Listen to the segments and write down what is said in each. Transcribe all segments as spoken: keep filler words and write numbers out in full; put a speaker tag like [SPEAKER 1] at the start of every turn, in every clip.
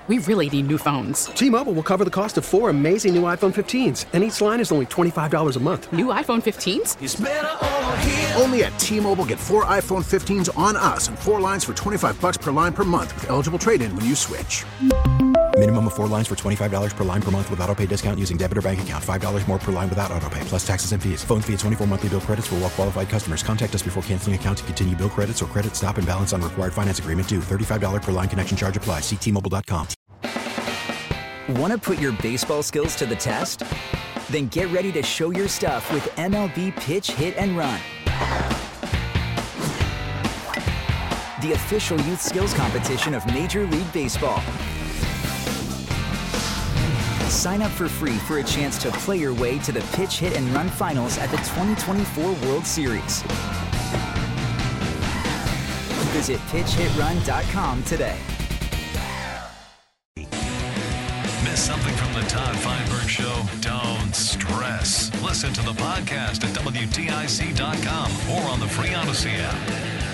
[SPEAKER 1] We really need new phones.
[SPEAKER 2] T-Mobile will cover the cost of four amazing new iPhone fifteens, and each line is only twenty-five dollars a month.
[SPEAKER 1] New iPhone fifteens?
[SPEAKER 3] It's better over here.
[SPEAKER 4] Only at T-Mobile, get four iPhone fifteens on us and four lines for twenty-five dollars per line per month with eligible trade-in when you switch.
[SPEAKER 5] Minimum of four lines for twenty-five dollars per line per month with autopay discount using debit or bank account. five dollars more per line without autopay, plus taxes and fees. Phone fee at twenty-four monthly bill credits for well-qualified customers. Contact us before canceling account to continue bill credits or credit stop and balance on required finance agreement due. thirty-five dollars per line connection charge applies. See T Mobile dot com.
[SPEAKER 6] Want to put your baseball skills to the test? Then get ready to show your stuff with M L B Pitch, Hit, and Run. The official youth skills competition of Major League Baseball. Sign up for free for a chance to play your way to the Pitch, Hit, and Run finals at the twenty twenty-four World Series. Visit pitch hit run dot com today.
[SPEAKER 7] Miss something from the Todd Feinberg Show? Don't stress. Listen to the podcast at W T I C dot com or on the free Odyssey app.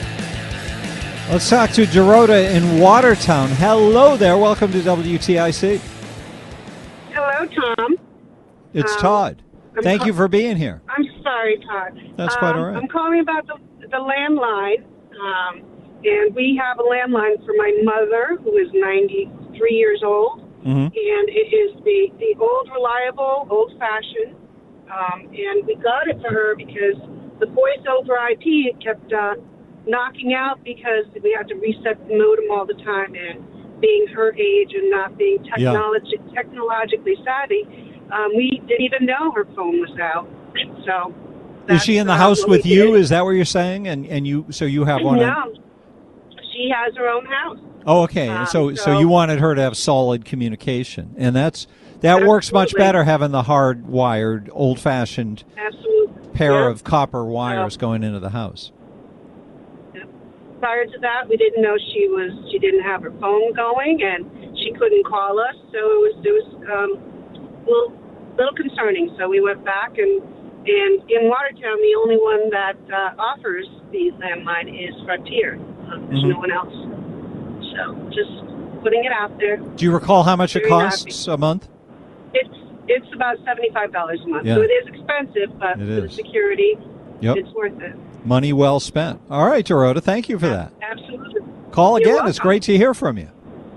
[SPEAKER 8] Let's talk to Dorota in Watertown. Hello there. Welcome to W T I C.
[SPEAKER 9] Hello, Tom.
[SPEAKER 8] It's
[SPEAKER 9] um,
[SPEAKER 8] Todd.
[SPEAKER 9] I'm
[SPEAKER 8] Thank
[SPEAKER 9] call-
[SPEAKER 8] you for being here.
[SPEAKER 9] I'm sorry, Todd.
[SPEAKER 8] That's quite
[SPEAKER 9] um,
[SPEAKER 8] all right.
[SPEAKER 9] I'm calling about the, the landline. Um, and we have a landline for my mother, who is ninety-three years old.
[SPEAKER 8] Mm-hmm.
[SPEAKER 9] And it is the, the old, reliable, old-fashioned. Um, and we got it for her because the voice over I P kept uh, knocking out because we had to reset the modem all the time. And being her age and not being technologi- yeah. technologically savvy, um, we didn't even know her phone was out. So,
[SPEAKER 8] is she in the
[SPEAKER 9] uh,
[SPEAKER 8] house with you?
[SPEAKER 9] did.
[SPEAKER 8] Is that what you're saying? And and you so you have one?
[SPEAKER 9] No,
[SPEAKER 8] on...
[SPEAKER 9] she has her own house.
[SPEAKER 8] Oh, okay.
[SPEAKER 9] Um,
[SPEAKER 8] so,
[SPEAKER 9] so
[SPEAKER 8] so you wanted her to have solid communication, and that's that
[SPEAKER 9] absolutely.
[SPEAKER 8] works much better having the hard-wired, old-fashioned
[SPEAKER 9] absolutely.
[SPEAKER 8] pair
[SPEAKER 9] yeah.
[SPEAKER 8] of copper wires
[SPEAKER 9] yeah.
[SPEAKER 8] going into the house.
[SPEAKER 9] Yeah. Prior to that, we didn't know she was she didn't have her phone going, and she couldn't call us. So it was it was um, a little, little concerning. So we went back, and and in Watertown, the only one that uh, offers the landline is Frontier. Um, there's
[SPEAKER 8] mm-hmm.
[SPEAKER 9] no one else. So just putting it out there.
[SPEAKER 8] Do you recall how much
[SPEAKER 9] Very
[SPEAKER 8] it costs
[SPEAKER 9] happy.
[SPEAKER 8] a month?
[SPEAKER 9] It's it's about seventy-five dollars a month.
[SPEAKER 8] Yeah.
[SPEAKER 9] So it is expensive, but
[SPEAKER 8] It
[SPEAKER 9] for the
[SPEAKER 8] is.
[SPEAKER 9] security,
[SPEAKER 8] Yep.
[SPEAKER 9] it's worth it.
[SPEAKER 8] Money well spent. All right, Dorota, thank you for that.
[SPEAKER 9] Absolutely.
[SPEAKER 8] Call
[SPEAKER 9] You're
[SPEAKER 8] again. It's
[SPEAKER 9] welcome.
[SPEAKER 8] great to hear from you.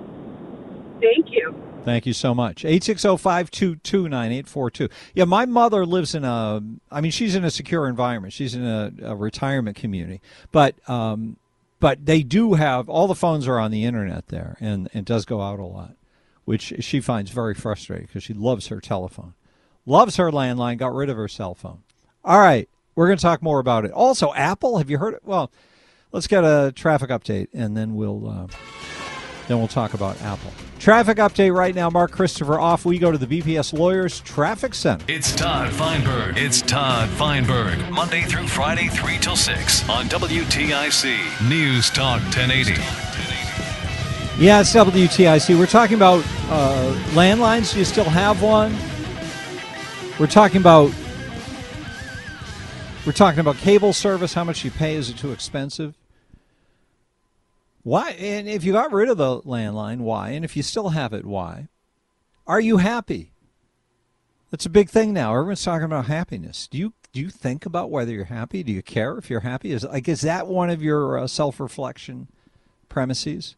[SPEAKER 9] Thank you.
[SPEAKER 8] Thank you so much. eight six zero, five two two, nine eight four two. Yeah, my mother lives in a, I mean, she's in a secure environment. She's in a, a retirement community. But um, but they do have, all the phones are on the internet there, and it does go out a lot, which she finds very frustrating because she loves her telephone. Loves her landline, got rid of her cell phone. All right, we're going to talk more about it. Also, Apple, have you heard it? Well, let's get a traffic update, and then we'll... Uh, Then we'll talk about Apple. Traffic update right now. Mark Christopher off. We go to the B P S Lawyers Traffic Center.
[SPEAKER 7] It's Todd Feinberg. It's Todd Feinberg. Monday through Friday, three till six on W T I C News Talk ten eighty.
[SPEAKER 8] Yeah, it's W T I C. We're talking about uh, landlines. Do you still have one? We're talking about we're talking about cable service. How much you pay? Is it too expensive? Why? And if you got rid of the landline, why? And if you still have it, why? Are you happy? That's a big thing now. Everyone's talking about happiness. Do you do you think about whether you're happy? Do you care if you're happy? Is like is that one of your uh, self-reflection premises?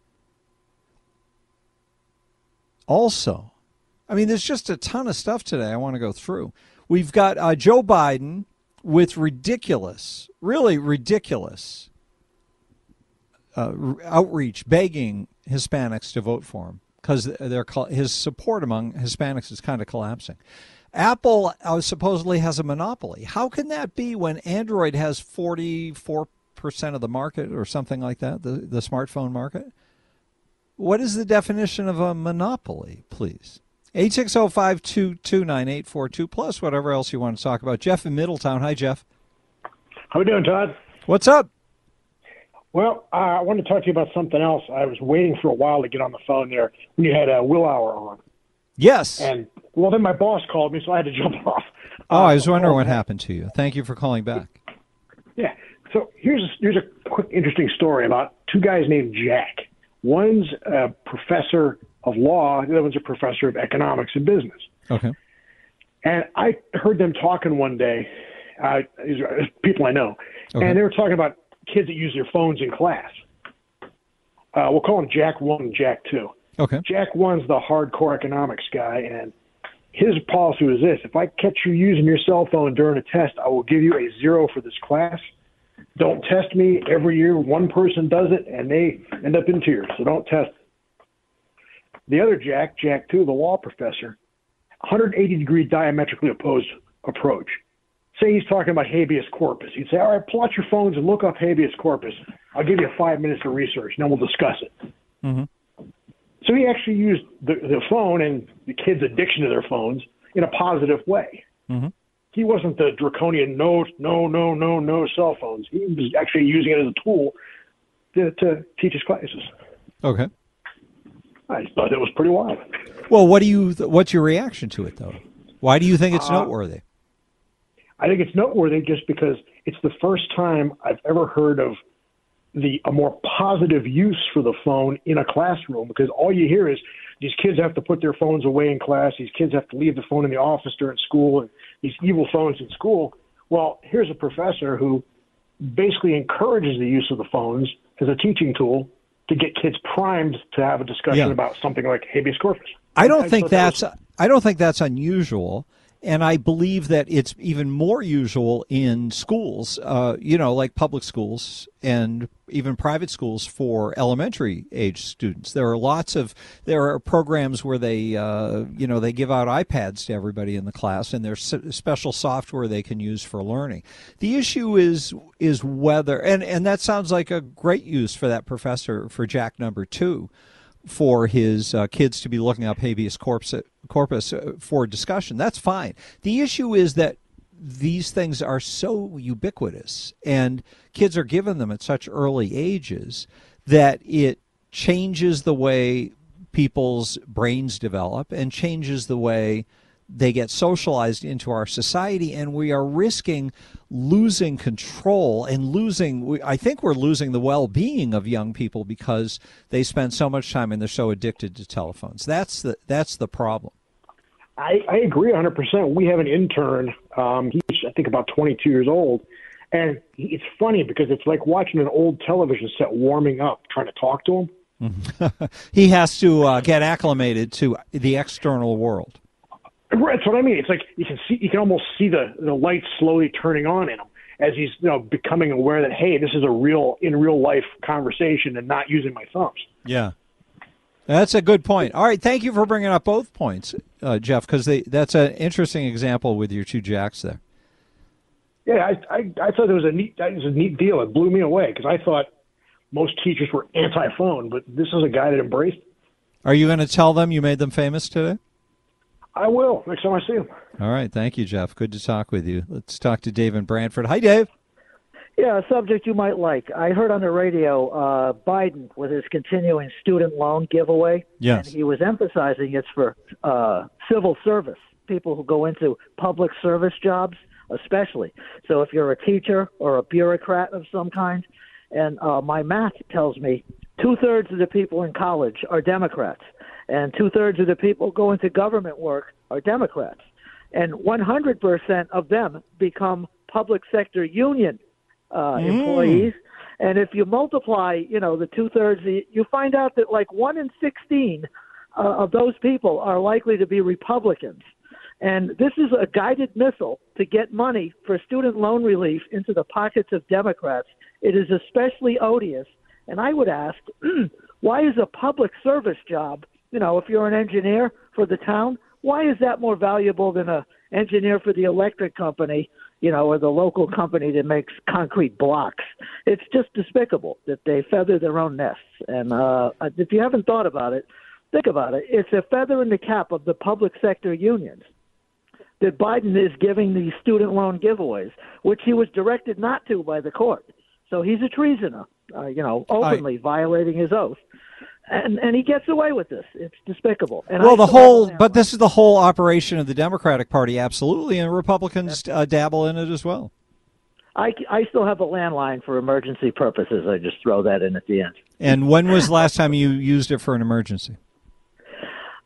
[SPEAKER 8] Also, I mean, there's just a ton of stuff today I want to go through. We've got uh, Joe Biden with ridiculous, really ridiculous. Uh, outreach, begging Hispanics to vote for him because they're his support among Hispanics is kind of collapsing. Apple uh, supposedly has a monopoly. How can that be when Android has forty-four percent of the market or something like that, the, the smartphone market? What is the definition of a monopoly, please? eight six zero, five two two, nine eight four two, plus whatever else you want to talk about. Jeff in Middletown. Hi, Jeff.
[SPEAKER 10] How we doing, Todd?
[SPEAKER 8] What's up?
[SPEAKER 10] Well, uh, I wanted to talk to you about something else. I was waiting for a while to get on the phone there when you had uh, Will Hour on.
[SPEAKER 8] Yes.
[SPEAKER 10] And, well, then my boss called me, so I had to jump off.
[SPEAKER 8] Oh,
[SPEAKER 10] uh,
[SPEAKER 8] I was wondering what happened to you. Thank you for calling back.
[SPEAKER 10] Yeah. So here's a, here's a quick, interesting story about two guys named Jack. One's a professor of law. The other one's a professor of economics and business.
[SPEAKER 8] Okay.
[SPEAKER 10] And I heard them talking one day, uh, these are people I know,
[SPEAKER 8] Okay.
[SPEAKER 10] and they were talking about kids that use their phones in class. Uh, we'll call him Jack one and Jack two.
[SPEAKER 8] Okay.
[SPEAKER 10] Jack one's the hardcore economics guy, and his policy was this: if I catch you using your cell phone during a test, I will give you a zero for this class. Don't test me. Every year one person does it, and they end up in tears, so don't test. The other Jack, Jack two, the law professor, one hundred eighty degree diametrically opposed approach. Say he's talking about habeas corpus. He'd say, all right, pull out your phones and look up habeas corpus. I'll give you five minutes of research, and then we'll discuss it.
[SPEAKER 8] Mm-hmm.
[SPEAKER 10] So he actually used the, the phone and the kids' addiction to their phones in a positive way.
[SPEAKER 8] Mm-hmm.
[SPEAKER 10] He wasn't the draconian no, no, no, no, no cell phones. He was actually using it as a tool to, to teach his classes.
[SPEAKER 8] Okay.
[SPEAKER 10] I thought it was pretty wild.
[SPEAKER 8] Well, what do you? What's your reaction to it, though? Why do you think it's
[SPEAKER 10] Uh,
[SPEAKER 8] noteworthy?
[SPEAKER 10] I think it's noteworthy just because it's the first time I've ever heard of the a more positive use for the phone in a classroom, because all you hear is these kids have to put their phones away in class, these kids have to leave the phone in the office during school, and these evil phones in school. Well, here's a professor who basically encourages the use of the phones as a teaching tool to get kids primed to have a discussion
[SPEAKER 8] Yeah.
[SPEAKER 10] about something like habeas corpus.
[SPEAKER 8] I don't
[SPEAKER 10] I
[SPEAKER 8] think
[SPEAKER 10] thought that
[SPEAKER 8] that's I don't think that's unusual, and I believe that it's even more usual in schools, uh, you know, like public schools and even private schools for elementary age students. There are lots of there are programs where they uh, you know they give out iPads to everybody in the class, and there's special software they can use for learning. The issue is is whether and and that sounds like a great use for that professor for Jack number two, for his uh, kids to be looking up habeas corpus, corpus uh, for discussion. That's fine. The issue is that these things are so ubiquitous and kids are given them at such early ages that it changes the way people's brains develop and changes the way they get socialized into our society, and we are risking losing control and losing, we, I think we're losing the well-being of young people because they spend so much time and they're so addicted to telephones. That's the that's the problem.
[SPEAKER 10] I, I agree one hundred percent. We have an intern. Um, he's, I think, about twenty-two years old. And he, it's funny because it's like watching an old television set warming up, trying to talk to him.
[SPEAKER 8] He has to uh, get acclimated to the external world.
[SPEAKER 10] Right, that's what I mean. It's like you can see, you can almost see the, the lights slowly turning on in him as he's, you know, becoming aware that, hey, this is a real, in real life conversation and not using my thumbs.
[SPEAKER 8] Yeah. That's a good point. All right, thank you for bringing up both points, uh, Jeff, because that's an interesting example with your two Jacks there.
[SPEAKER 10] Yeah, I, I, I thought it was a neat, it was a neat deal. It blew me away because I thought most teachers were anti-phone, but this is a guy that embraced it.
[SPEAKER 8] Are you going to tell them you made them famous today?
[SPEAKER 10] I will next time I see him.
[SPEAKER 8] All right, thank you, Jeff. Good to talk with you. Let's talk to Dave in Brantford. Hi, Dave.
[SPEAKER 3] Yeah, a subject you might like. I heard on the radio uh, Biden with his continuing student loan giveaway.
[SPEAKER 8] Yes.
[SPEAKER 3] And he was emphasizing it's for uh, civil service, people who go into public service jobs especially. So if you're a teacher or a bureaucrat of some kind, and uh, my math tells me two-thirds of the people in college are Democrats, and two-thirds of the people go into government work are Democrats. And one hundred percent of them become public sector union uh,
[SPEAKER 8] Mm.
[SPEAKER 3] employees. And if you multiply, you know, the two-thirds, you find out that like one in sixteen uh, of those people are likely to be Republicans. And this is a guided missile to get money for student loan relief into the pockets of Democrats. It is especially odious. And I would ask, why is a public service job, you know, if you're an engineer for the town, why is that more valuable than a engineer for the electric company, you know, or the local company that makes concrete blocks? It's just despicable that they feather their own nests. And uh, if you haven't thought about it, think about it. It's a feather in the cap of the public sector unions that Biden is giving these student loan giveaways, which he was directed not to by the court. So he's a treasoner, uh, you know, openly I, violating his oath. And and he gets away with this. It's despicable. And
[SPEAKER 8] well,
[SPEAKER 3] I
[SPEAKER 8] the whole, but this is the whole operation of the Democratic Party, absolutely, and Republicans uh, dabble in it as well.
[SPEAKER 3] I, I still have a landline for emergency purposes. I just throw that in at the end.
[SPEAKER 8] And when was the last time you used it for an emergency?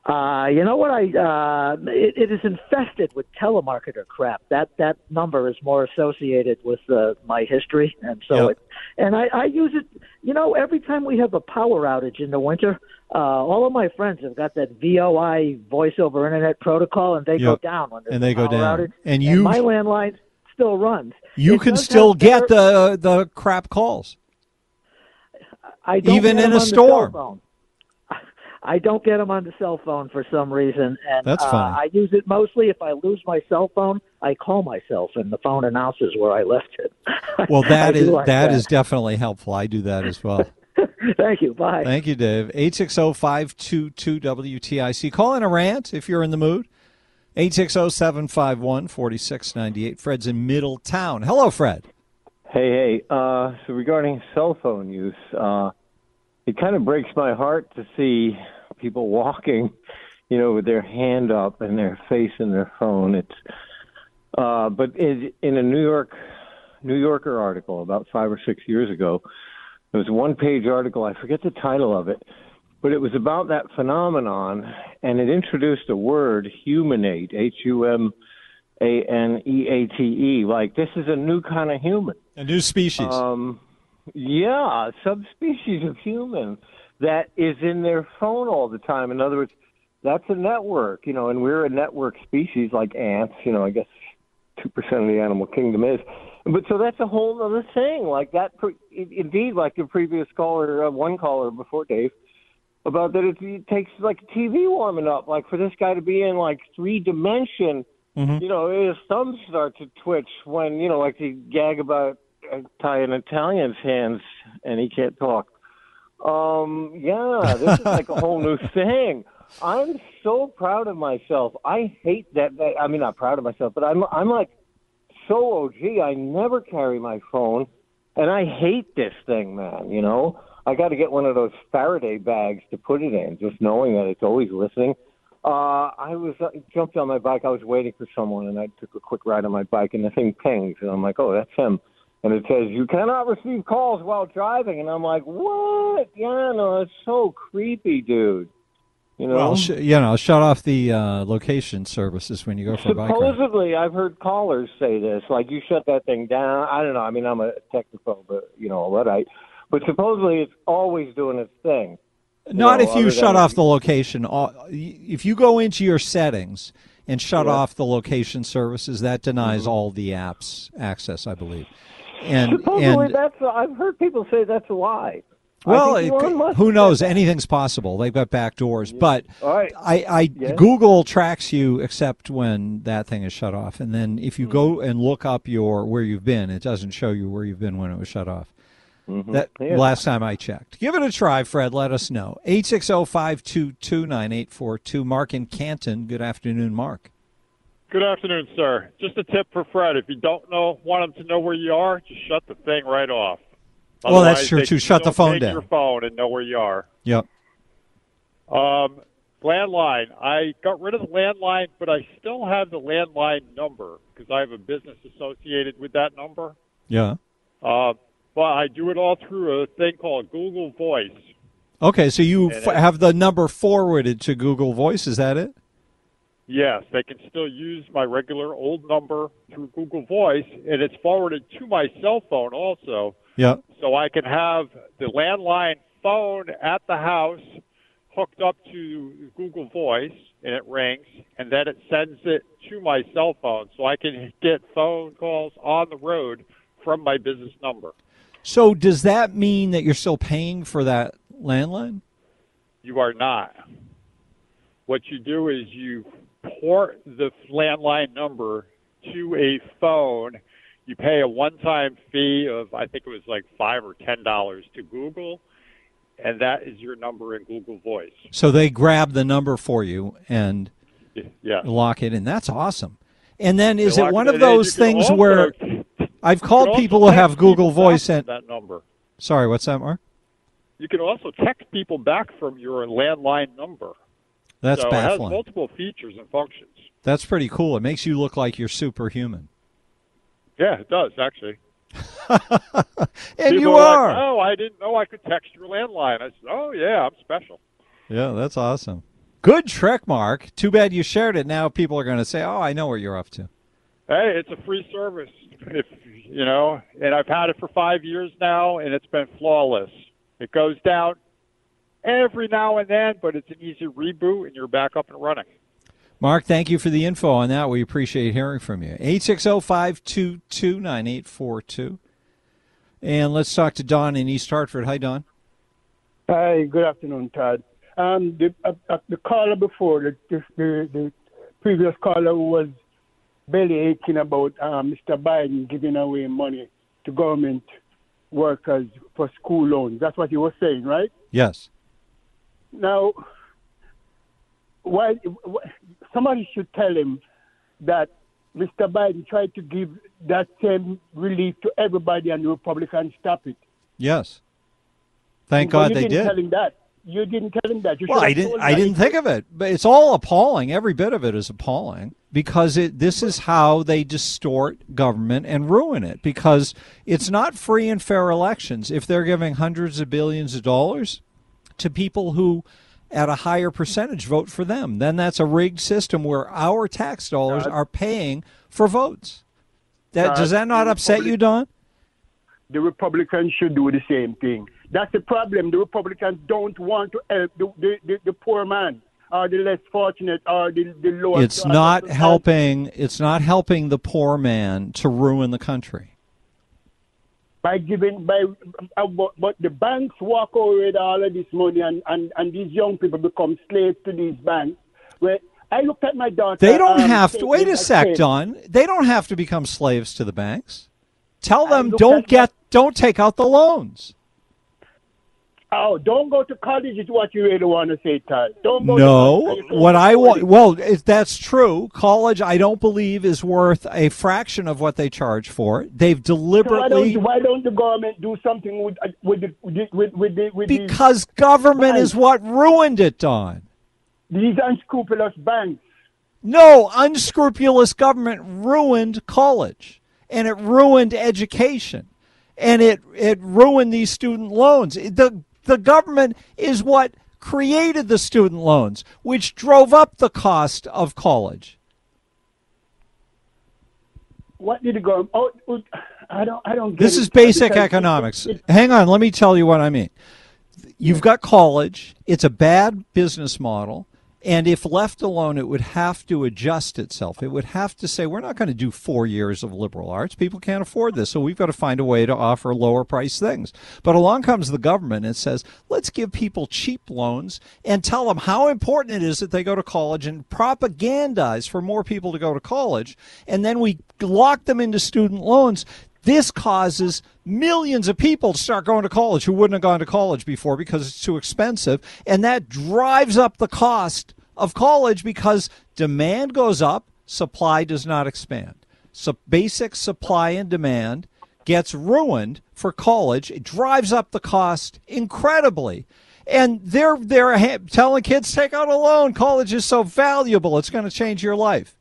[SPEAKER 3] Uh, you know what? I uh, it, it is infested with telemarketer crap. That that number is more associated with uh, my history, and so
[SPEAKER 8] Yep.
[SPEAKER 3] it. And I, I use it. You know, every time we have a power outage in the winter, uh, all of my friends have got that V O I voice over internet protocol, and they go
[SPEAKER 8] Yep.
[SPEAKER 3] down when there's
[SPEAKER 8] And they
[SPEAKER 3] a
[SPEAKER 8] go
[SPEAKER 3] power
[SPEAKER 8] down.
[SPEAKER 3] outage.
[SPEAKER 8] And you-
[SPEAKER 3] my landline still runs.
[SPEAKER 8] You
[SPEAKER 3] It
[SPEAKER 8] can
[SPEAKER 3] does
[SPEAKER 8] still
[SPEAKER 3] have
[SPEAKER 8] get
[SPEAKER 3] better-
[SPEAKER 8] the the crap calls.
[SPEAKER 3] I don't
[SPEAKER 8] even
[SPEAKER 3] get
[SPEAKER 8] in
[SPEAKER 3] them
[SPEAKER 8] a
[SPEAKER 3] on the
[SPEAKER 8] storm.
[SPEAKER 3] cell phone. I don't get them on the cell phone for some reason, and
[SPEAKER 8] That's
[SPEAKER 3] uh,
[SPEAKER 8] fine.
[SPEAKER 3] I use it mostly if I lose my cell phone. I call myself, and the phone announces where I left it.
[SPEAKER 8] Well, that
[SPEAKER 3] I
[SPEAKER 8] is
[SPEAKER 3] do like
[SPEAKER 8] that
[SPEAKER 3] that.
[SPEAKER 8] is definitely helpful. I do that as well.
[SPEAKER 3] Thank you. Bye.
[SPEAKER 8] Thank you, Dave. eight six zero, five two two, W T I C. Call in a rant if you're in the mood. eight six zero, seven five one, four six nine eight. Fred's in Middletown. Hello, Fred.
[SPEAKER 11] Hey, hey. Uh, so regarding cell phone use, uh, it kind of breaks my heart to see people walking, you know, with their hand up and their face in their phone. It's, uh, but it, in a New York, New Yorker article about five or six years ago, there was a one-page article. I forget the title of it, but it was about that phenomenon, and it introduced a word, humanate, H U M A N E A T E. Like, this is a new kind of human.
[SPEAKER 8] A new species.
[SPEAKER 11] Um, yeah, a subspecies of human that is in their phone all the time. In other words, that's a network, you know, and we're a network species like ants, you know, I guess two percent of the animal kingdom is. But so that's a whole other thing. Like that, indeed, like the previous caller, uh, one caller before Dave, about that it, it takes like T V warming up, like for this guy to be in like three dimension,
[SPEAKER 8] mm-hmm.
[SPEAKER 11] you know, his thumbs start to twitch when, you know, like he gag about uh, tie an Italian's hands and he can't talk. Um, yeah, this is like a whole new thing. I'm so proud of myself. I hate that, that. I mean, not proud of myself, but I'm I'm like so O G. I never carry my phone, and I hate this thing, man. You know, I got to get one of those Faraday bags to put it in, just knowing that it's always listening. Uh, I was uh, jumped on my bike. I was waiting for someone, and I took a quick ride on my bike, and the thing pings, and I'm like, oh, that's him. And it says, you cannot receive calls while driving. And I'm like, what? Yeah, no, it's so creepy, dude. You know?
[SPEAKER 8] Well, sh- you know, shut off the uh, location services when you go for a bike ride.
[SPEAKER 11] Supposedly, I've heard callers say this, like, you shut that thing down. I don't know. I mean, I'm a technophobe, but, you know, a Luddite. But supposedly it's always doing its thing.
[SPEAKER 8] Not
[SPEAKER 11] you know,
[SPEAKER 8] if you
[SPEAKER 11] other
[SPEAKER 8] shut
[SPEAKER 11] than-
[SPEAKER 8] off the location. All- If you go into your settings and shut
[SPEAKER 11] Yeah.
[SPEAKER 8] off the location services, that denies
[SPEAKER 11] Mm-hmm.
[SPEAKER 8] all the apps access, I believe. And
[SPEAKER 11] Supposedly,
[SPEAKER 8] and
[SPEAKER 11] that's, I've heard people say that's a lie.
[SPEAKER 8] well,
[SPEAKER 11] I think
[SPEAKER 8] it
[SPEAKER 11] Elon
[SPEAKER 8] could-
[SPEAKER 11] Musk
[SPEAKER 8] who
[SPEAKER 11] said
[SPEAKER 8] knows?
[SPEAKER 11] that.
[SPEAKER 8] Anything's possible. They've got back doors, but
[SPEAKER 11] All right.
[SPEAKER 8] I, I
[SPEAKER 11] Yeah.
[SPEAKER 8] Google tracks you except when that thing is shut off, and then if you
[SPEAKER 11] Mm-hmm.
[SPEAKER 8] go and look up your where you've been, it doesn't show you where you've been when it was shut off.
[SPEAKER 11] Mhm.
[SPEAKER 8] That
[SPEAKER 11] Yeah.
[SPEAKER 8] last time I checked. Give it a try, Fred. Let us know. eight six zero, five two two, nine eight four two. Mark in Canton. Good afternoon, Mark.
[SPEAKER 12] Good afternoon, sir. Just a tip for Fred. If you don't know, want him to know where you are, just shut the thing right off.
[SPEAKER 8] Well, that's
[SPEAKER 12] Otherwise,
[SPEAKER 8] true,
[SPEAKER 12] they
[SPEAKER 8] too.
[SPEAKER 12] can
[SPEAKER 8] Shut the
[SPEAKER 12] still
[SPEAKER 8] phone
[SPEAKER 12] take
[SPEAKER 8] down.
[SPEAKER 12] your phone and know where you are.
[SPEAKER 8] Yep.
[SPEAKER 12] Um, landline. I got rid of the landline, but I still have the landline number because I have a business associated with that number.
[SPEAKER 8] Yeah.
[SPEAKER 12] Uh, but I do it all through a thing called Google Voice.
[SPEAKER 8] Okay, so you
[SPEAKER 12] And
[SPEAKER 8] f-
[SPEAKER 12] it-
[SPEAKER 8] have the number forwarded to Google Voice. Is that it?
[SPEAKER 12] Yes, they can still use my regular old number through Google Voice, and it's forwarded to my cell phone also.
[SPEAKER 8] Yeah.
[SPEAKER 12] So I can have the landline phone at the house hooked up to Google Voice, and it rings, and then it sends it to my cell phone, so I can get phone calls on the road from my business number.
[SPEAKER 8] So does that mean that you're still paying for that landline?
[SPEAKER 12] You are not. What you do is you port the landline number to a phone. You pay a one-time fee of, I think it was like five or ten dollars to Google, and that is your number in Google Voice.
[SPEAKER 8] So they grab the number for you and
[SPEAKER 12] Yeah.
[SPEAKER 8] lock it in. That's awesome. And then is
[SPEAKER 12] They
[SPEAKER 8] it
[SPEAKER 12] lock
[SPEAKER 8] one
[SPEAKER 12] it
[SPEAKER 8] of
[SPEAKER 12] in, and
[SPEAKER 8] those
[SPEAKER 12] you can
[SPEAKER 8] things
[SPEAKER 12] also-
[SPEAKER 8] where I've
[SPEAKER 12] you
[SPEAKER 8] called
[SPEAKER 12] can also
[SPEAKER 8] people who
[SPEAKER 12] text
[SPEAKER 8] have Google
[SPEAKER 12] people back
[SPEAKER 8] Voice
[SPEAKER 12] from
[SPEAKER 8] and
[SPEAKER 12] that number.
[SPEAKER 8] Sorry, what's that, Mark?
[SPEAKER 12] You can also text people back from your landline number.
[SPEAKER 8] That's
[SPEAKER 12] so it
[SPEAKER 8] baffling.
[SPEAKER 12] has multiple features and functions.
[SPEAKER 8] That's pretty cool. It makes you look like you're superhuman.
[SPEAKER 12] Yeah, it does, actually.
[SPEAKER 8] And
[SPEAKER 12] People
[SPEAKER 8] you
[SPEAKER 12] are.
[SPEAKER 8] are.
[SPEAKER 12] Like, oh, I didn't know I could text your landline. I said, oh, yeah, I'm special.
[SPEAKER 8] Yeah, that's awesome. Good trick, Mark. Too bad you shared it. Now people are going to say, oh, I know what you're up to.
[SPEAKER 12] Hey, it's a free service, if you know, and I've had it for five years now, and it's been flawless. It goes down every now and then, but it's an easy reboot, and you're back up and running.
[SPEAKER 8] Mark, thank you for the info on that. We appreciate hearing from you. eight six zero, five two two, nine eight four two. And let's talk to Don in East Hartford. Hi, Don.
[SPEAKER 13] Hi, good afternoon, Todd. Um, the, uh, uh, the caller before, the, the, the previous caller was barely aching about uh, Mister Biden giving away money to government workers for school loans. That's what he was saying, right?
[SPEAKER 8] Yes.
[SPEAKER 13] Now, why, why somebody should tell him that Mister Biden tried to give that same relief to everybody and the Republicans stop it.
[SPEAKER 8] Yes. Thank
[SPEAKER 13] But
[SPEAKER 8] God
[SPEAKER 13] you
[SPEAKER 8] they
[SPEAKER 13] didn't
[SPEAKER 8] did.
[SPEAKER 13] Tell him that. You didn't tell him that. You
[SPEAKER 8] Well,
[SPEAKER 13] should have
[SPEAKER 8] I didn't.
[SPEAKER 13] told him
[SPEAKER 8] I
[SPEAKER 13] that.
[SPEAKER 8] didn't think of it, but it's all appalling. Every bit of it is appalling because it. This is how they distort government and ruin it. Because it's not free and fair elections if they're giving hundreds of billions of dollars to people who, at a higher percentage, vote for them. Then that's a rigged system where our tax dollars are paying for votes. That
[SPEAKER 13] Uh,
[SPEAKER 8] does that not
[SPEAKER 13] the
[SPEAKER 8] upset you, Don?
[SPEAKER 13] The Republicans should do the same thing. That's the problem. The Republicans don't want to help the, the, the, the poor man or the less fortunate or the, the lower.
[SPEAKER 8] It's not helping. It's not helping the poor man to ruin the country.
[SPEAKER 13] By giving, by, uh, but, but the banks walk away with all of this money, and, and, and these young people become slaves to these banks. Where I looked at my daughter.
[SPEAKER 8] They don't
[SPEAKER 13] um,
[SPEAKER 8] have to. Wait a
[SPEAKER 13] I
[SPEAKER 8] sec,
[SPEAKER 13] said,
[SPEAKER 8] Don. They don't have to become slaves to the banks. Tell them
[SPEAKER 13] looked
[SPEAKER 8] don't
[SPEAKER 13] at
[SPEAKER 8] get, don't take out the loans.
[SPEAKER 13] Oh, don't go to college is what you really want to say, Todd. Don't go
[SPEAKER 8] No,
[SPEAKER 13] to college.
[SPEAKER 8] what I want. Well, if that's true. College, I don't believe, is worth a fraction of what they charge for. They've
[SPEAKER 13] So why,
[SPEAKER 8] deliberately
[SPEAKER 13] don't, why don't the government do something with uh, with the with the, with, with, the, with
[SPEAKER 8] because government is what ruined it, Don.
[SPEAKER 13] these, these unscrupulous banks?
[SPEAKER 8] No, unscrupulous government ruined college, and it ruined education, and it it ruined these student loans. The the government is what created the student loans, which drove up the cost of college.
[SPEAKER 13] What did the government? Oh, oh, I don't. I don't. Get
[SPEAKER 8] This
[SPEAKER 13] it,
[SPEAKER 8] is basic
[SPEAKER 13] because
[SPEAKER 8] economics.
[SPEAKER 13] it-
[SPEAKER 8] Hang on, let me tell you what I mean. You've got college. It's a bad business model. And if left alone, it would have to adjust itself. It would have to say, we're not going to do four years of liberal arts. People can't afford this, so we've got to find a way to offer lower price things. But along comes the government and says, let's give people cheap loans and tell them how important it is that they go to college and propagandize for more people to go to college. And then we lock them into student loans. This causes millions of people to start going to college who wouldn't have gone to college before because it's too expensive. And that drives up the cost of college because demand goes up, supply does not expand. So basic supply and demand gets ruined for college. It drives up the cost incredibly. And they're, they're ha- telling kids, take out a loan. College is so valuable. It's going to change your life.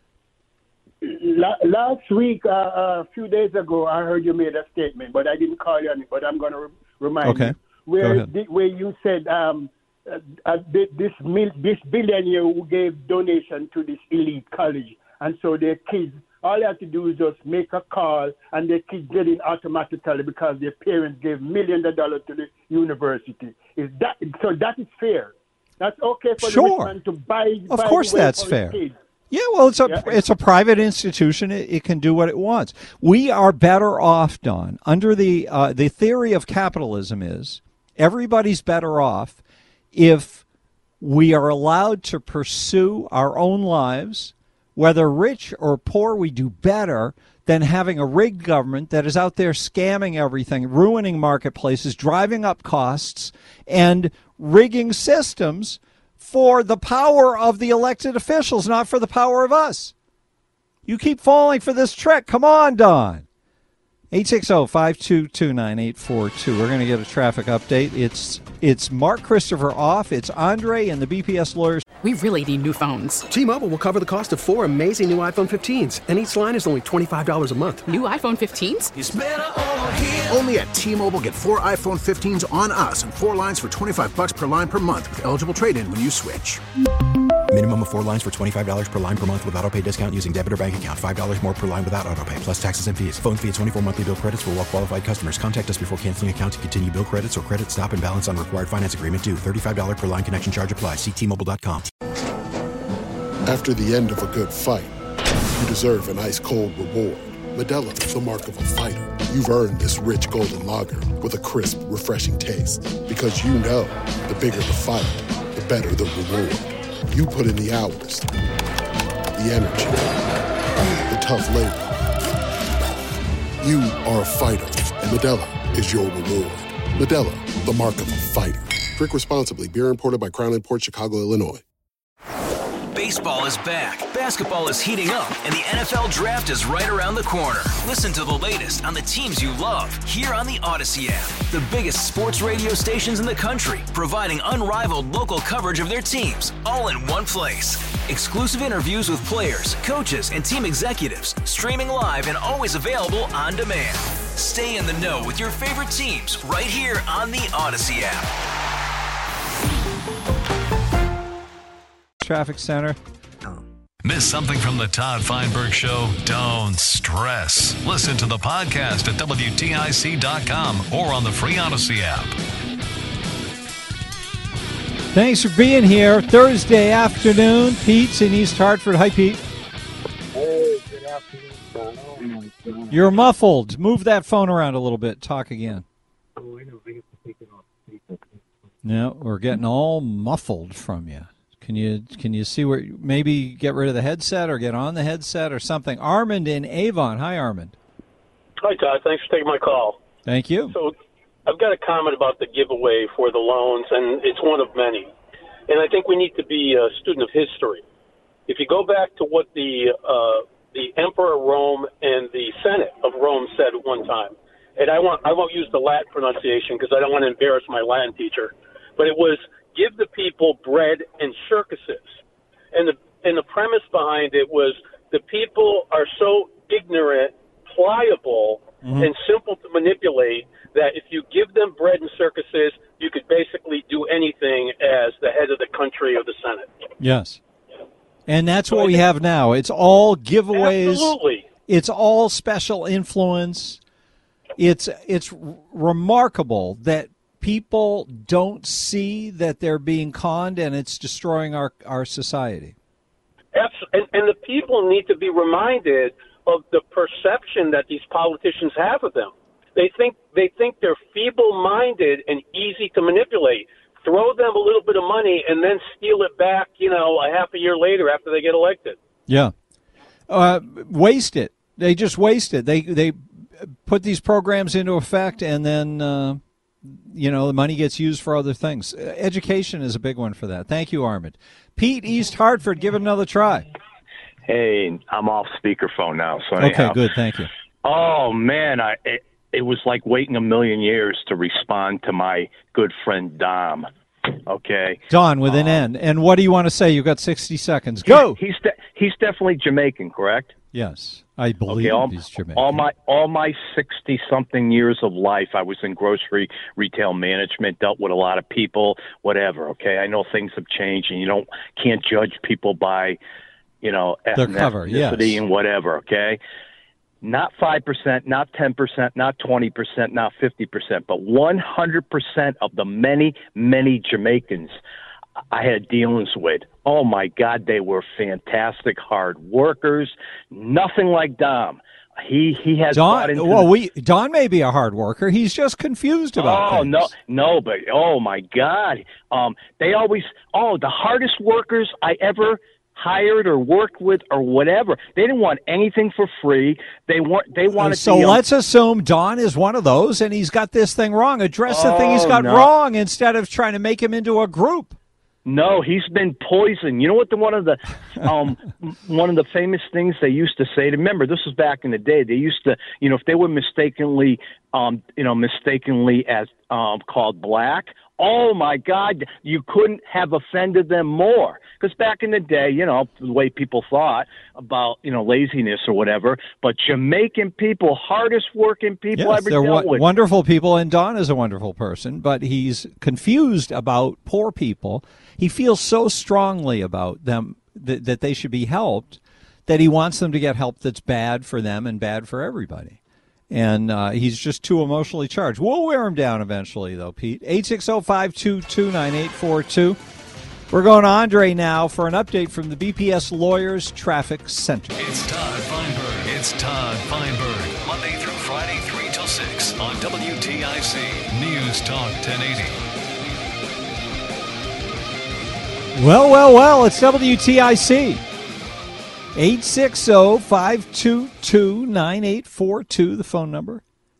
[SPEAKER 13] La- Last week, uh, uh, a few days ago, I heard you made a statement, but I didn't call you on it. But I'm going to re- remind
[SPEAKER 8] Okay.
[SPEAKER 13] you where
[SPEAKER 8] Go ahead.
[SPEAKER 13] the, where you said um, uh, uh, thi- this mil- this billionaire who gave donation to this elite college, and so their kids, all they have to do is just make a call, and their kids get in automatically because their parents gave millions of dollars to the university. Is that so? That is fair. That's okay for
[SPEAKER 8] Sure.
[SPEAKER 13] the rich man to buy.
[SPEAKER 8] Of
[SPEAKER 13] buy
[SPEAKER 8] course
[SPEAKER 13] the way
[SPEAKER 8] that's
[SPEAKER 13] for his
[SPEAKER 8] fair.
[SPEAKER 13] kids.
[SPEAKER 8] Yeah, well, it's a
[SPEAKER 13] Yeah.
[SPEAKER 8] it's a private institution. It, it can do what it wants. We are better off, Don. Under the uh, the theory of capitalism is everybody's better off if we are allowed to pursue our own lives, whether rich or poor. We do better than having a rigged government that is out there scamming everything, ruining marketplaces, driving up costs, and rigging systems for the power of the elected officials, not for the power of us. You keep falling for this trick. Come on, Don. eight six zero, five two two, nine eight four two. We're going to get a traffic update. It's it's Mark Christopher off. It's Andre and the B P S lawyers.
[SPEAKER 1] We really need new phones.
[SPEAKER 2] T-Mobile will cover the cost of four amazing new iPhone fifteens, and each line is only twenty-five dollars a month.
[SPEAKER 1] New iPhone fifteens?
[SPEAKER 4] It's better over here. Only at T-Mobile, get four iPhone fifteens on us and four lines for twenty-five bucks per line per month with eligible trade-in when you switch.
[SPEAKER 5] Minimum of four lines for twenty-five dollars per line per month with autopay discount using debit or bank account. five dollars more per line without autopay, plus taxes and fees. Phone fee at twenty-four monthly bill credits for well-qualified customers. Contact us before canceling account to continue bill credits or credit stop and balance on required finance agreement due. thirty-five dollars per line connection charge applies. See T Mobile dot com.
[SPEAKER 14] After the end of a good fight, you deserve an ice-cold reward. Modelo, the mark of a fighter. You've earned this rich golden lager with a crisp, refreshing taste. Because you know, the bigger the fight, the better the reward. You put in the hours, the energy, the tough labor. You are a fighter, and Modelo is your reward. Modelo, the mark of a fighter. Drink responsibly. Beer imported by Crown Imports, Chicago, Illinois.
[SPEAKER 15] Baseball is back, basketball is heating up, and the N F L Draft is right around the corner. Listen to the latest on the teams you love here on the Odyssey app. The biggest sports radio stations in the country, providing unrivaled local coverage of their teams, all in one place. Exclusive interviews with players, coaches, and team executives, streaming live and always available on demand. Stay in the know with your favorite teams right here on the Odyssey app.
[SPEAKER 8] Traffic Center.
[SPEAKER 7] Miss something from the Todd Feinberg Show? Don't stress. Listen to the podcast at W T I C dot com or on the free Odyssey app.
[SPEAKER 8] Thanks for being here. Thursday afternoon. Pete's in East Hartford. Hi, Pete.
[SPEAKER 16] Hey, good afternoon, John.
[SPEAKER 8] You're muffled. Move that phone around a little bit. Talk again.
[SPEAKER 16] Oh, I know. I have to take it off.
[SPEAKER 8] No, we're getting all muffled from you. Can you can you see where maybe get rid of the headset or get on the headset or something? Armand in Avon. Hi, Armand.
[SPEAKER 17] Hi, Todd. Thanks for taking my call.
[SPEAKER 8] Thank you.
[SPEAKER 17] So I've got a comment about the giveaway for the loans, and it's one of many. And I think we need to be a student of history. If you go back to what the uh, the Emperor of Rome and the Senate of Rome said at one time, and I won't I won't use the Latin pronunciation because I don't want to embarrass my Latin teacher, but it was, give the people bread and circuses. And the and the premise behind it was the people are so ignorant, pliable, mm-hmm. and simple to manipulate that if you give them bread and circuses, you could basically do anything as the head of the country or the Senate.
[SPEAKER 8] Yes. And that's what we have now. It's all giveaways.
[SPEAKER 17] Absolutely.
[SPEAKER 8] It's all special influence. It's it's remarkable that people don't see that they're being conned, and it's destroying our, our society.
[SPEAKER 17] And, and the people need to be reminded of the perception that these politicians have of them. They think they think they're feeble-minded and easy to manipulate. Throw them a little bit of money and then steal it back, you know, a half a year later after they get elected.
[SPEAKER 8] Yeah. Uh, waste it. They just waste it. They, they put these programs into effect, and then... Uh, you know, the money gets used for other things. Education is a big one for that. Thank you, Armand. Pete, East Hartford, give it another try.
[SPEAKER 18] Hey, I'm off speakerphone now. So
[SPEAKER 8] okay,
[SPEAKER 18] anyhow.
[SPEAKER 8] good. Thank you.
[SPEAKER 18] Oh, man, I it, it was like waiting a million years to respond to my good friend Dom. Okay.
[SPEAKER 8] Don with an um, N. And what do you want to say? You've got sixty seconds. Go.
[SPEAKER 18] He's de- he's definitely Jamaican, correct?
[SPEAKER 8] Yes, I believe
[SPEAKER 18] okay, all,
[SPEAKER 8] he's Jamaican.
[SPEAKER 18] All my all my sixty-something years of life, I was in grocery retail management, dealt with a lot of people, whatever, okay? I know things have changed, and you don't can't judge people by, you know,
[SPEAKER 8] Their cover,
[SPEAKER 18] ethnicity
[SPEAKER 8] yes.
[SPEAKER 18] and whatever, okay? Not five percent, not ten percent, not twenty percent, not fifty percent, but one hundred percent of the many, many Jamaicans I had dealings with. Oh, my God, they were fantastic hard workers. Nothing like Dom. He he has
[SPEAKER 8] Don.
[SPEAKER 18] into
[SPEAKER 8] Well,
[SPEAKER 18] the,
[SPEAKER 8] we Don may be a hard worker. He's just confused about
[SPEAKER 18] Oh
[SPEAKER 8] things.
[SPEAKER 18] no, no, but oh my God, um, they always oh the hardest workers I ever hired or worked with or whatever. They didn't want anything for free. They want they wanted.
[SPEAKER 8] So
[SPEAKER 18] to, um,
[SPEAKER 8] let's assume Don is one of those, and he's got this thing wrong. Address the thing he's
[SPEAKER 18] Oh,
[SPEAKER 8] got
[SPEAKER 18] no.
[SPEAKER 8] wrong instead of trying to make him into a group.
[SPEAKER 18] No, he's been poisoned. You know what? The one of the um, one of the famous things they used to say. Remember, this was back in the day. They used to, you know, if they were mistakenly, um, you know, mistakenly as um, called black. Oh my God, you couldn't have offended them more. Because back in the day, you know, the way people thought about, you know, laziness or whatever. But Jamaican people, hardest working people
[SPEAKER 8] yes,
[SPEAKER 18] I ever
[SPEAKER 8] they're
[SPEAKER 18] dealt
[SPEAKER 8] w-
[SPEAKER 18] with.
[SPEAKER 8] wonderful people, and Don is a wonderful person, but he's confused about poor people. He feels so strongly about them that, that they should be helped that he wants them to get help that's bad for them and bad for everybody. And uh, he's just too emotionally charged. We'll wear him down eventually, though, Pete. eight six zero, five two two, nine eight four two. We're going to Andre now for an update from the B P S Lawyers Traffic Center.
[SPEAKER 7] It's Todd Feinberg. It's Todd Feinberg. Monday through Friday, three till six on W T I C News Talk ten eighty.
[SPEAKER 8] Well, well, well, it's W T I C. eight six zero, five two two, nine eight four two, the phone number.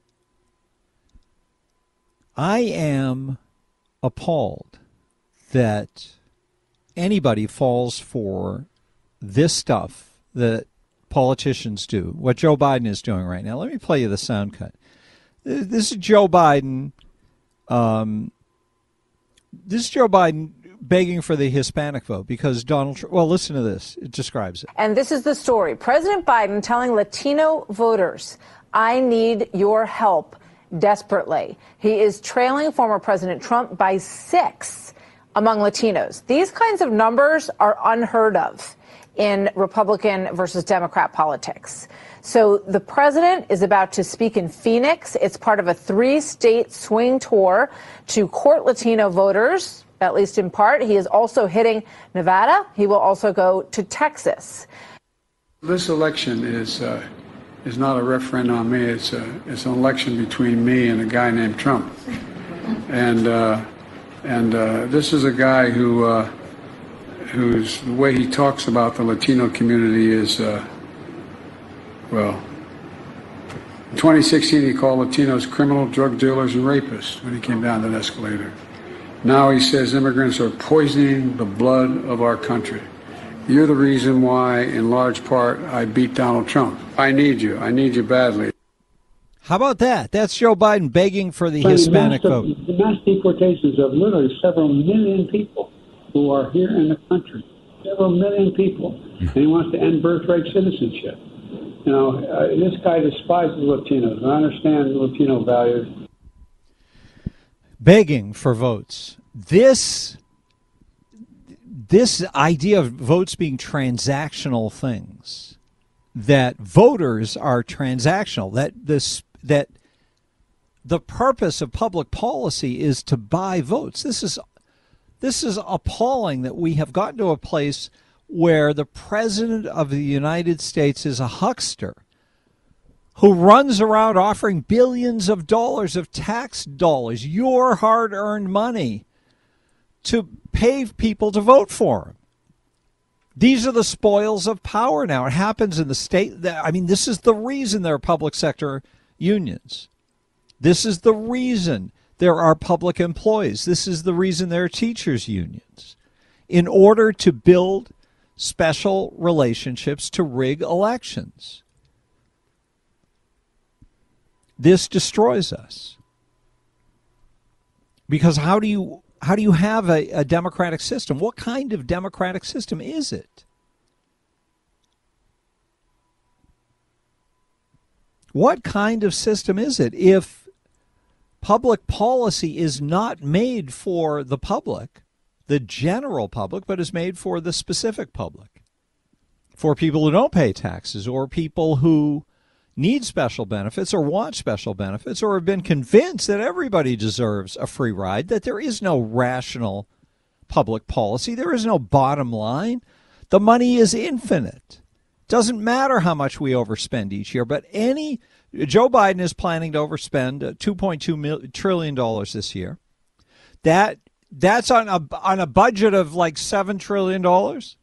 [SPEAKER 8] I am appalled that anybody falls for this stuff that politicians do, what Joe Biden is doing right now. Let me play you the sound cut. This is Joe Biden. Um, this is Joe Biden begging for the Hispanic vote because Donald Trump, well, listen to this. It describes it.
[SPEAKER 19] And this is the story. President Biden telling Latino voters, I need your help desperately. He is trailing former President Trump by six among Latinos. These kinds of numbers are unheard of in Republican versus Democrat politics. So the president is about to speak in Phoenix. It's part of a three-state swing tour to court Latino voters, at least in part. He is also hitting Nevada. He will also go to Texas.
[SPEAKER 20] This election is uh, is not a referendum on me. It's a, it's an election between me and a guy named Trump. And uh, and uh, this is a guy who uh, whose the way he talks about the Latino community is uh, well. In twenty sixteen, he called Latinos criminal, drug dealers, and rapists when he came down that escalator. Now he says immigrants are poisoning the blood of our country. You're the reason why, in large part, I beat Donald Trump. I need you. I need you badly.
[SPEAKER 8] How about that? That's Joe Biden begging for the Hispanic
[SPEAKER 21] mass,
[SPEAKER 8] vote.
[SPEAKER 21] The mass deportations of literally several million people who are here in the country. Several million people. And he wants to end birthright citizenship. You know, uh, this guy despises Latinos. I understand Latino values.
[SPEAKER 8] Begging for votes. This this idea of votes being transactional things, that voters are transactional, that this that the purpose of public policy is to buy votes. This is this is appalling that we have gotten to a place where the president of the United States is a huckster who runs around offering billions of dollars of tax dollars, your hard-earned money, to pay people to vote for him. These are the spoils of power now. It happens in the state. I mean, this is the reason there are public sector unions. This is the reason there are public employees. This is the reason there are teachers' unions. In order to build special relationships to rig elections. This destroys us. Because how do you how do you have a, a democratic system? What kind of democratic system is it? What kind of system is it if public policy is not made for the public, the general public, but is made for the specific public? For people who don't pay taxes, or people who need special benefits or want special benefits, or have been convinced that everybody deserves a free ride, that there is no rational public policy. There is no bottom line. The money is infinite. Doesn't matter how much we overspend each year, but any Joe Biden is planning to overspend two point two trillion dollars this year. That that's on a on a budget of like seven trillion dollars.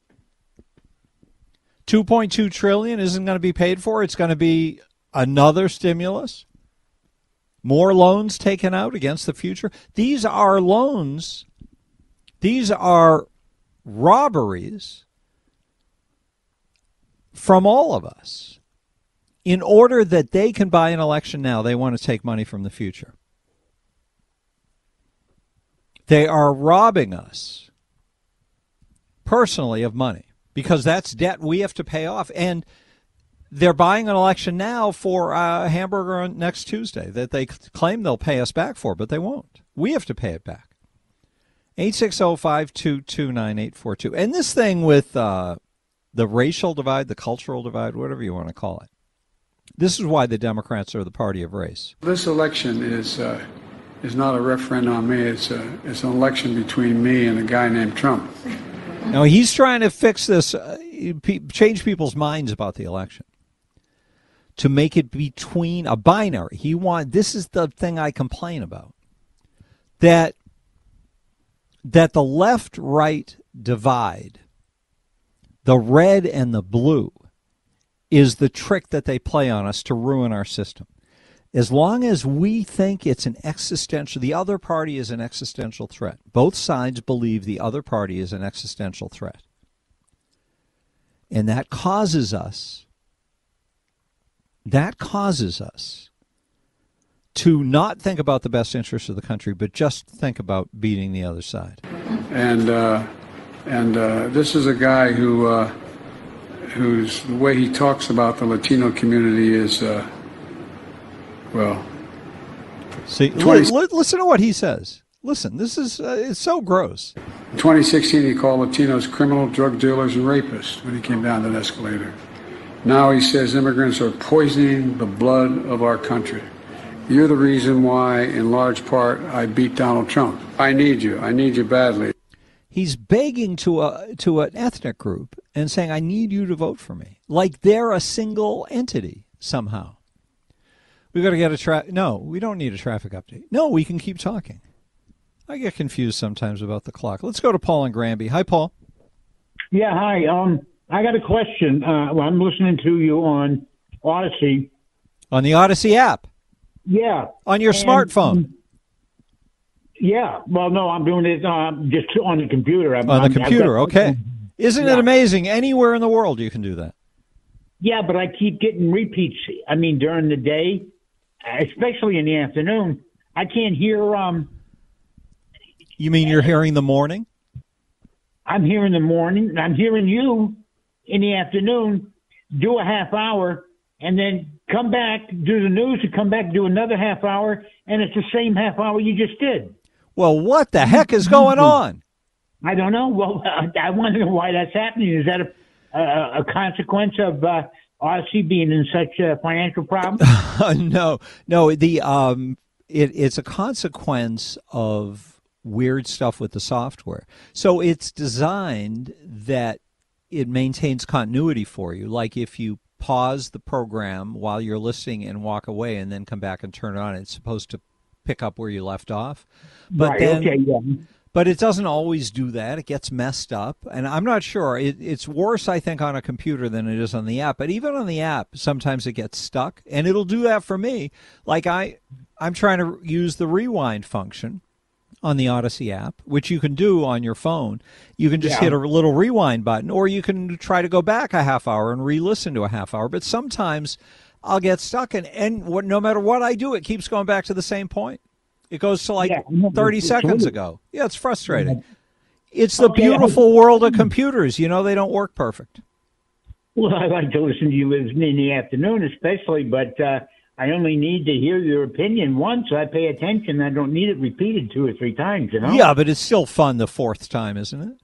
[SPEAKER 8] two point two trillion dollars isn't going to be paid for. It's going to be another stimulus. More loans taken out against the future. These are loans. These are robberies from all of us in order that they can buy an election now. They want to take money from the future. They are robbing us personally of money because that's debt we have to pay off. And they're buying an election now for a hamburger on next Tuesday that they claim they'll pay us back for, but they won't. We have to pay it back. eight six zero, five two two, nine eight four two. And this thing with uh, the racial divide, the cultural divide, whatever you want to call it, this is why the Democrats are the party of race.
[SPEAKER 20] This election is uh, is not a referendum on me. It's a, it's an election between me and a guy named Trump.
[SPEAKER 8] Now, he's trying to fix this, uh, pe- change people's minds about the election, to make it between a binary. He want this is the thing I complain about, that that the left-right divide, the red and the blue, is the trick that they play on us to ruin our system. As long as we think it's an existential, the other party is an existential threat. Both sides believe the other party is an existential threat. And that causes us, that causes us to not think about the best interests of the country, but just think about beating the other side.
[SPEAKER 20] And uh, and uh, this is a guy who, uh, who's, the way he talks about the Latino community is, uh, well...
[SPEAKER 8] See, li- li- listen to what he says. Listen, this is, uh, it's so gross.
[SPEAKER 20] In twenty sixteen, he called Latinos criminal, drug dealers, and rapists when he came down that escalator. Now he says immigrants are poisoning the blood of our country. You're the reason why, in large part, I beat Donald Trump. I need you. I need you badly.
[SPEAKER 8] He's begging to a to an ethnic group and saying, I need you to vote for me. Like they're a single entity somehow. We've got to get a tra- No, we don't need a traffic update. No, we can keep talking. I get confused sometimes about the clock. Let's go to Paul and Granby. Hi, Paul.
[SPEAKER 6] Yeah, hi. Um, I got a question. Uh, well, I'm listening to you on Odyssey.
[SPEAKER 8] On the Odyssey app?
[SPEAKER 6] Yeah.
[SPEAKER 8] On your
[SPEAKER 6] and,
[SPEAKER 8] smartphone?
[SPEAKER 6] Yeah. Well, no, I'm doing it um, just on the computer. I'm,
[SPEAKER 8] on the
[SPEAKER 6] I'm,
[SPEAKER 8] computer,
[SPEAKER 6] got,
[SPEAKER 8] okay. Isn't
[SPEAKER 6] yeah.
[SPEAKER 8] it amazing? Anywhere in the world you can do that.
[SPEAKER 6] Yeah, but I keep getting repeats. I mean, during the day, especially in the afternoon, I can't hear... Um,
[SPEAKER 8] you mean you're hearing the morning?
[SPEAKER 6] I'm hearing the morning. I'm hearing you in the afternoon, do a half hour, and then come back, do the news, and come back, do another half hour, and it's the same half hour you just did.
[SPEAKER 8] Well, what the heck is going on?
[SPEAKER 6] I don't know. Well, I want to know why that's happening. Is that a, a, a consequence of uh, Odyssey being in such a financial problem?
[SPEAKER 8] no, no. The um, it, it's a consequence of weird stuff with the software. So it's designed that it maintains continuity for you. Like if you pause the program while you're listening and walk away and then come back and turn it on, it's supposed to pick up where you left off. But
[SPEAKER 6] right,
[SPEAKER 8] then,
[SPEAKER 6] okay, yeah.
[SPEAKER 8] But it doesn't always do that. It gets messed up. And I'm not sure. It, it's worse, I think, on a computer than it is on the app. But even on the app, sometimes it gets stuck. And it'll do that for me. Like I, I'm trying to use the rewind function on the Odyssey app, which you can do on your phone. You can just
[SPEAKER 6] Yeah.
[SPEAKER 8] hit a little rewind button, or you can try to go back a half hour and re-listen to a half hour. But sometimes I'll get stuck, and, and what, no matter what I do, it keeps going back to the same point. It goes to like
[SPEAKER 6] Yeah, no,
[SPEAKER 8] thirty
[SPEAKER 6] it's
[SPEAKER 8] seconds
[SPEAKER 6] weird.
[SPEAKER 8] ago. Yeah, it's frustrating. It's the
[SPEAKER 6] Okay,
[SPEAKER 8] beautiful world of computers. You know, they don't work perfect.
[SPEAKER 6] Well, I like to listen to you in the afternoon, especially, but uh, I only need to hear your opinion once. I pay attention. I don't need it repeated two or three times, you know?
[SPEAKER 8] Yeah, but it's still fun the fourth time, isn't it?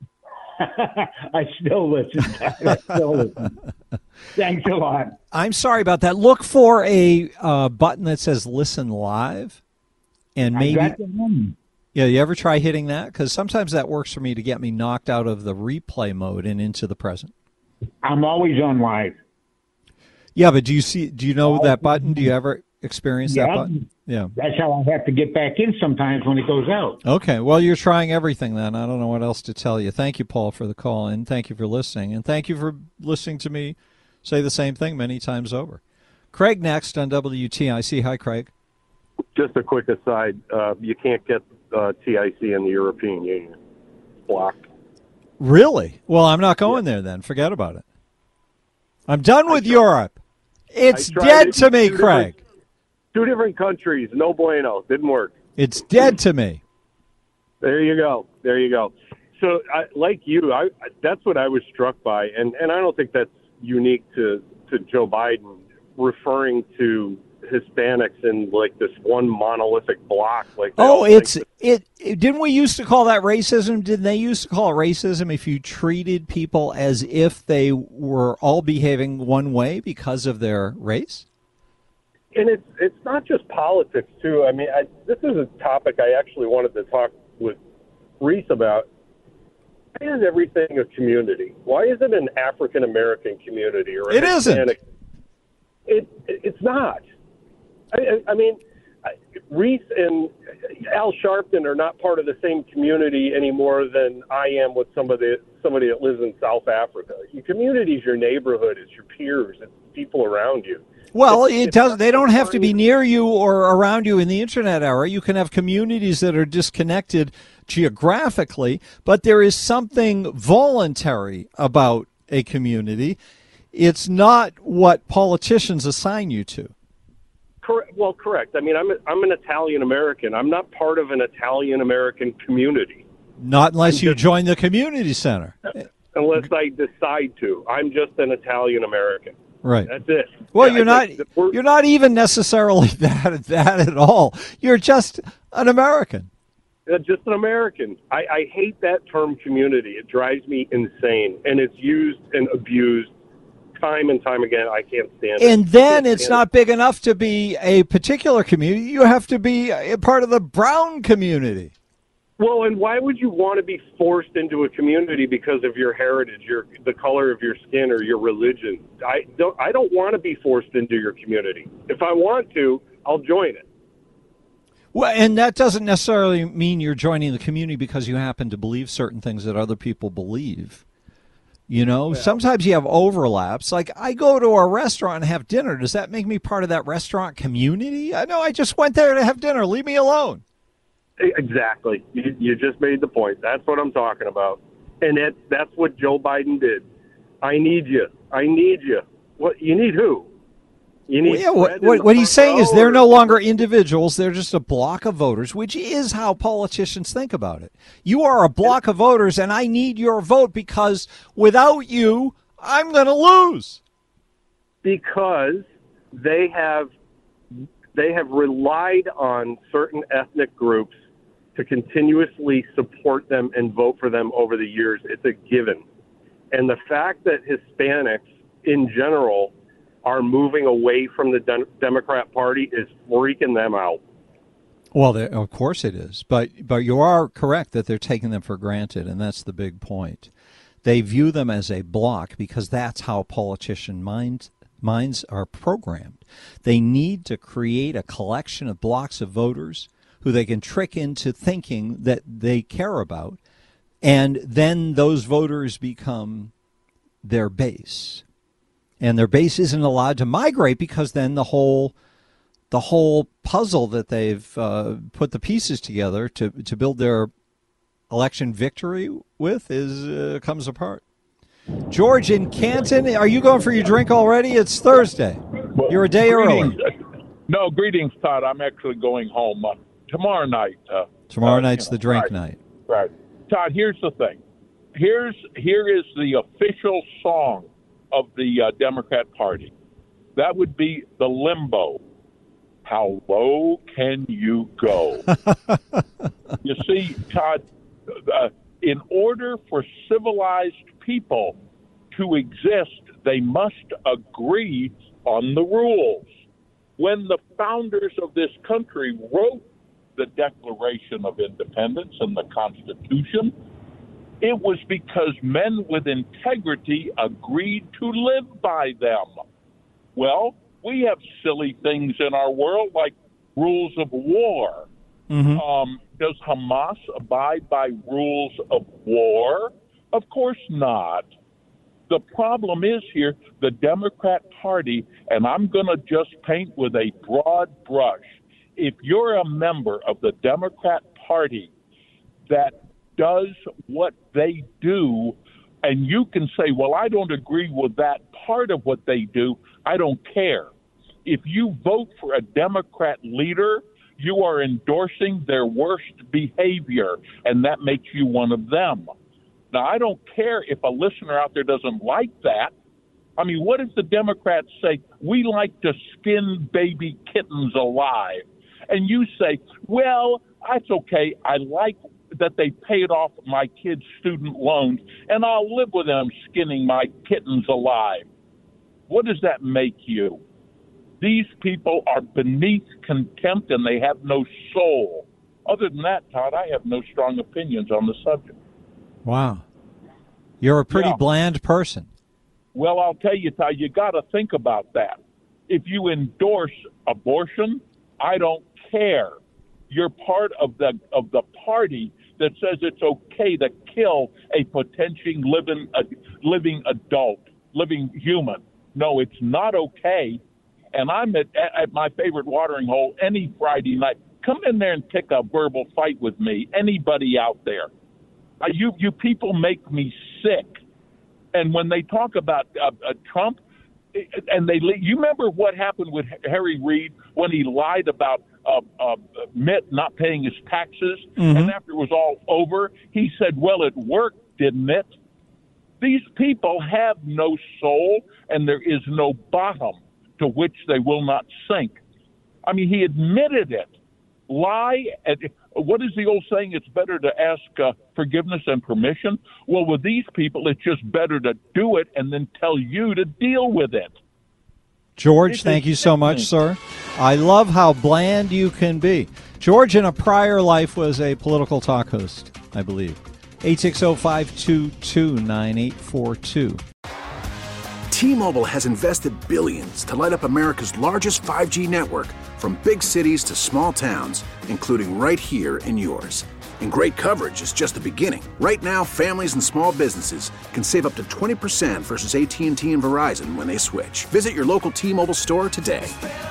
[SPEAKER 6] I still listen. I still listen. Thanks a lot.
[SPEAKER 8] I'm sorry about that. Look for a uh, button that says Listen Live. And maybe,
[SPEAKER 6] I got the one.
[SPEAKER 8] Yeah, you ever try hitting that? Because sometimes that works for me to get me knocked out of the replay mode and into the present.
[SPEAKER 6] I'm always on live.
[SPEAKER 8] Yeah, but do you see? Do you know that button? Do you ever experience that
[SPEAKER 6] Yeah.
[SPEAKER 8] button? Yeah.
[SPEAKER 6] That's how I have to get back in sometimes when it goes out.
[SPEAKER 8] Okay. Well, you're trying everything then. I don't know what else to tell you. Thank you, Paul, for the call, and thank you for listening, and thank you for listening to me say the same thing many times over. Craig next on W T I C. Hi, Craig.
[SPEAKER 22] Just a quick aside, uh, you can't get uh, T I C in the European Union. It's blocked.
[SPEAKER 8] Really? Well, I'm not going there then. Forget about it. I'm done with Europe. It's dead to me, Craig.
[SPEAKER 9] Two different countries, no bueno. Didn't work.
[SPEAKER 8] It's dead to me.
[SPEAKER 9] There you go. There you go. So, I, like you, I, that's what I was struck by, and, and I don't think that's unique to, to Joe Biden, referring to Hispanics in like this one monolithic block. Like
[SPEAKER 8] oh, it's it, it. Didn't we used to call that racism? Didn't they used to call it racism if you treated people as if they were all behaving one way because of their race?
[SPEAKER 9] And it's it's not just politics too. I mean, I, this is a topic I actually wanted to talk with Reese about. Why is everything a community? Why is it an African American community or a
[SPEAKER 8] it
[SPEAKER 9] Hispanic?
[SPEAKER 8] isn't?
[SPEAKER 9] It it's not. I, I mean, Reese and Al Sharpton are not part of the same community any more than I am with somebody somebody that lives in South Africa. Your community is your neighborhood, it's your peers, it's people around you.
[SPEAKER 8] Well,
[SPEAKER 9] It's-
[SPEAKER 8] it
[SPEAKER 9] it's
[SPEAKER 8] does.
[SPEAKER 9] not
[SPEAKER 8] They don't have to be
[SPEAKER 9] defined-
[SPEAKER 8] near you or around you in the internet era. You can have communities that are disconnected geographically, but there is something voluntary about a community. It's not what politicians assign you to.
[SPEAKER 9] Correct. Well, correct. I mean, I'm a, I'm an Italian American. I'm not part of an Italian American community
[SPEAKER 8] Not unless you join the community center.
[SPEAKER 9] unless I decide to. I'm just an Italian American.
[SPEAKER 8] Right.
[SPEAKER 9] That's it.
[SPEAKER 8] Well,
[SPEAKER 9] Yeah,
[SPEAKER 8] you're
[SPEAKER 9] I
[SPEAKER 8] not
[SPEAKER 9] think that we're-
[SPEAKER 8] you're not even necessarily that that at all. You're just an American.
[SPEAKER 9] Uh, just an American. I, I hate that term community. It drives me insane, and it's used and abused time and time again. I can't stand it.
[SPEAKER 8] And then
[SPEAKER 9] I can't
[SPEAKER 8] it's
[SPEAKER 9] stand
[SPEAKER 8] not big enough to be a particular community. You have to be a part of the brown community.
[SPEAKER 9] Well, and why would you want to be forced into a community because of your heritage, your the color of your skin, or your religion? I don't. I don't want to be forced into your community. If I want to, I'll join it.
[SPEAKER 8] Well, and that doesn't necessarily mean you're joining the community because you happen to believe certain things that other people believe. You know, sometimes you have overlaps. Like, I go to a restaurant and have dinner. Does that make me part of that restaurant community? I know I just went there to have dinner. Leave me alone.
[SPEAKER 9] Exactly. You, you just made the point. That's what I'm talking about. And it, that's what Joe Biden did. I need you. I need you. What you need? Who? You need.
[SPEAKER 8] Well, yeah, what,
[SPEAKER 9] Fred in
[SPEAKER 8] what,
[SPEAKER 9] the
[SPEAKER 8] what he's
[SPEAKER 9] front
[SPEAKER 8] saying is
[SPEAKER 9] row,
[SPEAKER 8] they're
[SPEAKER 9] or-
[SPEAKER 8] no longer individuals. They're just a block of voters, which is how politicians think about it. You are a block of voters, and I need your vote because without you, I'm going to lose.
[SPEAKER 9] because they have they have relied on certain ethnic groups to continuously support them and vote for them over the years. It's a given. And the fact that Hispanics in general are moving away from the Dem- Democrat Party is freaking them out.
[SPEAKER 8] Well, they- of course it is, but but you are correct that they're taking them for granted, and that's the big point. They view them as a block because that's how politician minds minds are programmed. They need to create a collection of blocks of voters who they can trick into thinking that they care about, and then those voters become their base. And their base isn't allowed to migrate because then the whole the whole puzzle that they've uh, put the pieces together to to build their election victory with is uh, comes apart. George in Canton, are you going for your drink already? It's Thursday. You're a day
[SPEAKER 22] Greetings.
[SPEAKER 8] early.
[SPEAKER 22] No, greetings, Todd. I'm actually going home uh, tomorrow night. Uh,
[SPEAKER 8] Tomorrow
[SPEAKER 22] uh,
[SPEAKER 8] night's
[SPEAKER 22] you know,
[SPEAKER 8] the drink
[SPEAKER 22] right,
[SPEAKER 8] night.
[SPEAKER 22] Right. Todd, here's the thing. Here's here is the official song of the uh, Democrat Party. That would be the Limbo. How low can you go? You see, Todd, uh, in order for civilized people to exist, they must agree on the rules. When the founders of this country wrote the Declaration of Independence and the Constitution, it was because men with integrity agreed to live by them. Well, we have silly things in our world like rules of war.
[SPEAKER 8] Mm-hmm.
[SPEAKER 22] Um, does Hamas abide by rules of war? Of course not. The problem is here, the Democrat Party, and I'm going to just paint with a broad brush. If you're a member of the Democrat Party that does what they do, and you can say, well, I don't agree with that part of what they do. I don't care. If you vote for a Democrat leader, you are endorsing their worst behavior, and that makes you one of them. Now, I don't care if a listener out there doesn't like that. I mean, what if the Democrats say, we like to skin baby kittens alive? And you say, well, that's okay. I like that they paid off my kids' student loans, and I'll live with them skinning my kittens alive. What does that make you? These people are beneath contempt, and they have no soul. Other than that, Todd, I have no strong opinions on the subject.
[SPEAKER 8] Wow. You're a pretty
[SPEAKER 22] Yeah.
[SPEAKER 8] bland person.
[SPEAKER 22] Well, I'll tell you, Todd, you got to think about that. If you endorse abortion, I don't care. You're part of the of the party that says it's okay to kill a potentially living a living adult, living human. No, it's not okay. And I'm at, at my favorite watering hole any Friday night. Come in there and pick a verbal fight with me. Anybody out there? Uh, you you people make me sick. And when they talk about uh, uh, Trump, and they you remember what happened with Harry Reid when he lied about uh, uh, Mitt not paying his taxes,
[SPEAKER 8] Mm-hmm.
[SPEAKER 22] and after it was all over, he said, "Well, it worked, didn't it?" These people have no soul, and there is no bottom to which they will not sink. I mean, he admitted it. Lie. And what is the old saying? It's better to ask uh, forgiveness and permission. Well, with these people, it's just better to do it and then tell you to deal with it.
[SPEAKER 8] George, thank you so much, sir. I love how bland you can be. George, in a prior life, was a political talk host, I believe. eight six zero, five two two, nine eight four two.
[SPEAKER 4] T-Mobile has invested billions to light up America's largest five G network, from big cities to small towns, including right here in yours. And great coverage is just the beginning. Right now, families and small businesses can save up to twenty percent versus A T and T and Verizon when they switch. Visit your local T-Mobile store today.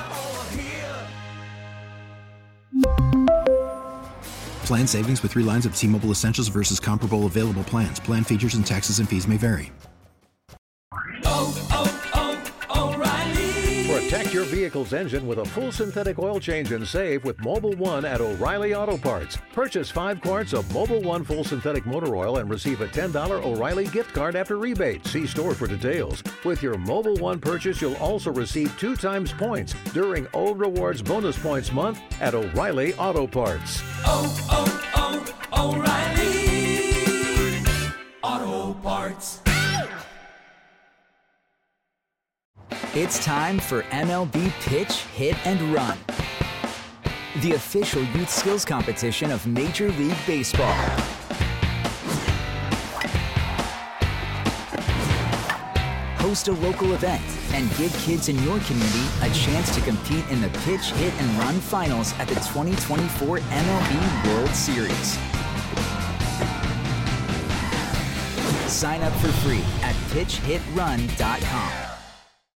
[SPEAKER 5] Plan savings with three lines of T-Mobile Essentials versus comparable available plans. Plan features and taxes and fees may vary.
[SPEAKER 3] Protect your vehicle's engine with a full synthetic oil change and save with Mobil one at O'Reilly Auto Parts. Purchase five quarts of Mobil one full synthetic motor oil and receive a ten dollars O'Reilly gift card after rebate. See store for details. With your Mobil one purchase, you'll also receive two times points during O Rewards Bonus Points Month at O'Reilly Auto Parts.
[SPEAKER 10] Oh, oh, oh, O'Reilly Auto Parts.
[SPEAKER 23] It's time for M L B Pitch, Hit, and Run, the official youth skills competition of Major League Baseball. Host a local event and give kids in your community a chance to compete in the Pitch, Hit, and Run finals at the twenty twenty-four M L B World Series. Sign up for free at pitch hit run dot com.